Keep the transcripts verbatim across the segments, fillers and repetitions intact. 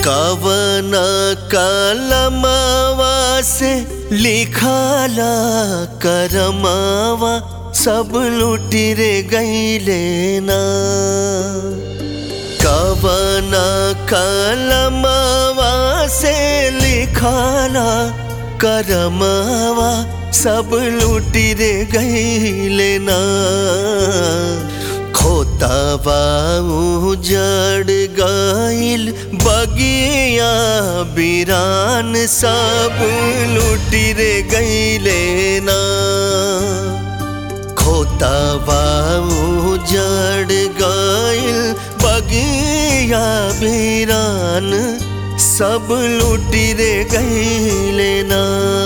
कवन कलमवा से लिखाला करमवा सब लुटी रे गईले ना। कवन कलमवा से लिखाला करमवा सब लुटी रे गईले ना। खोतावा उजड़ गईल बगिया बिरान सब लुटी रे गईले ना। खोतावा उजड़ गईल बगिया बिरान सब लुटी रे गईले ना।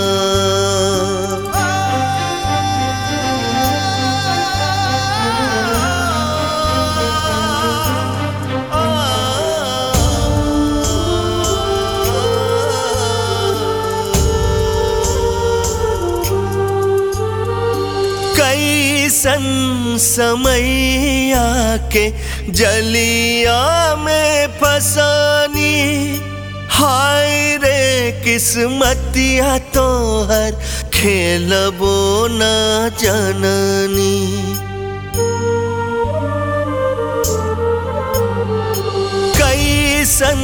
कैसन समैया के जलिया में फसानी, हाय रे किस्मतिया तोहर खेलबो न जननी। कैसन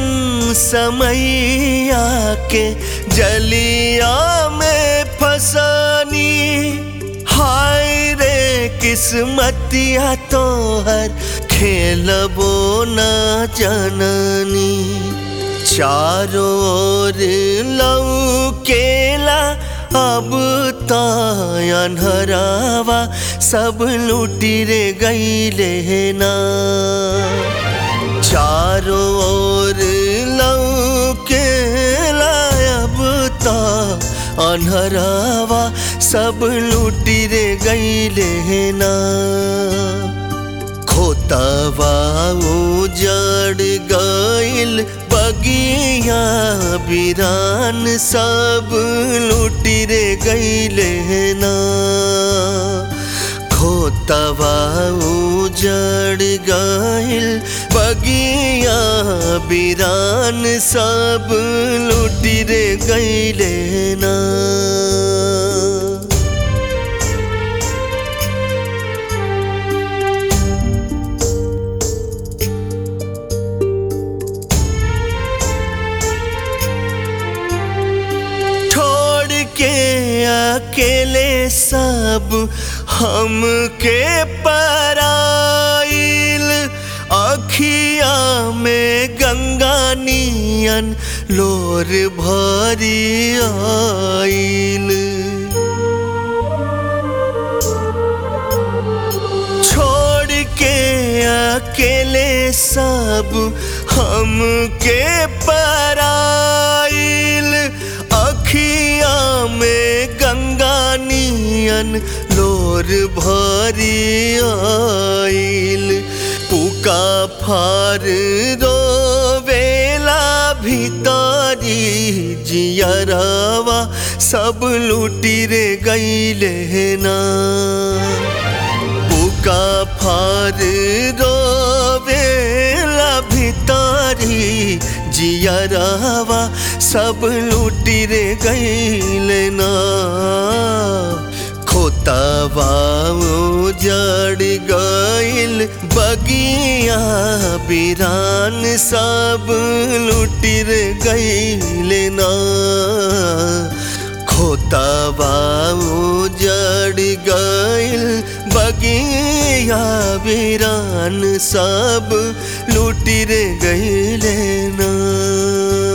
समैया के जलिया में फसानी, हाय रे किस्मतिया तोहर खेलबो न जननी। चारों ओर लौकेला अब तायनहरावा सब लुटी रे गईले ना। चारों ओर लौकेला अब ता अनहरावा सब लुटी रे गईले ना। खोतावा उजड़ गईल बगिया बिरान सब लुटी रे गईले ना। खोतावा उजड़ गईल बगिया बिरान सब लुटी रे गईले ना। अकेले सब हमके पराइल, अखिया में गंगा नियन लोर भरी आइल। छोड़ के अकेले सब हमके पराइल, अखिया में गंगा नियन लोर भरी आइल। पुका फार रोवेला भीतरी जियरवा सब लुटी रे गईले ना। पुका फार रोवेला भीतरी जियरवा सब लुटी रे गईले ना। खोतावा उजड़ गईल बगिया बिरान सब लुटी रे गईले ना। खोतावा उजड़ गईल बगिया बिरान सब लुटी रे गईले ना।